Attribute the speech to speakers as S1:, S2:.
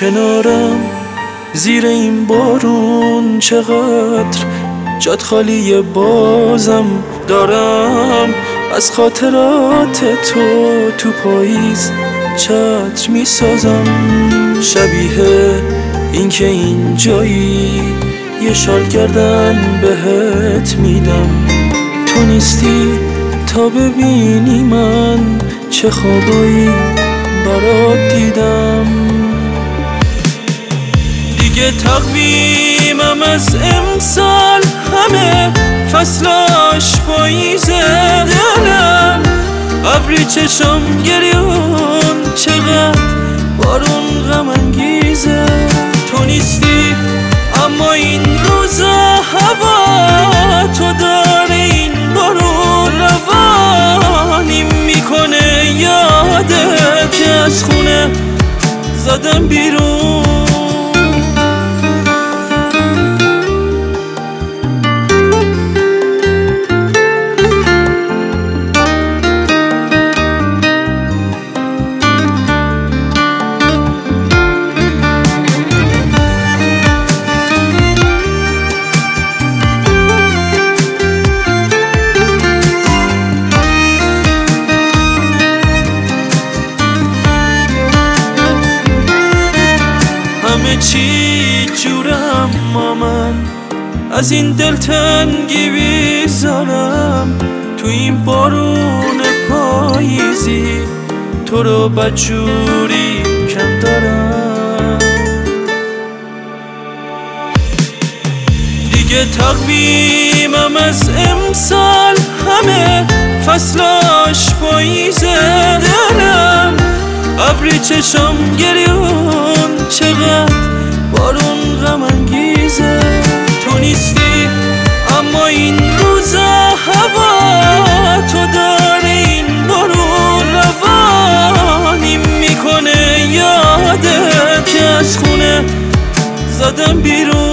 S1: کنارم زیر این بارون چقدر جات خالی بازم دارم. از خاطرات تو پاییز چتر میسازم، شبیه این که اینجایی یه شال گردن بهت میدم. تو نیستی تا ببینی من چه خوابایی برات دیدم. دیگه تقویمم از امسال همه فصلاش پاییزه. دلم ابری چشم گریون چقدر بارون غم انگیزه. تو نیستی اما این روزا هوا تو داره این بارون روانیم میکنه. یادت که از خونه زدم بیرون. همه چی جورم ما من از این دلتنگی بیزارم. تو این بارون پاییزی تو رو بدجوری کم دارم. دیگه تقویمم از امسال همه فصلاش پاییزه. دلم ابری چشم گریون چقدر بارون غم انگیزه. تو نیستی اما این روزا هوا تو داره این بارون روانیم میکنه. یادت که از خونه زدم بیرون.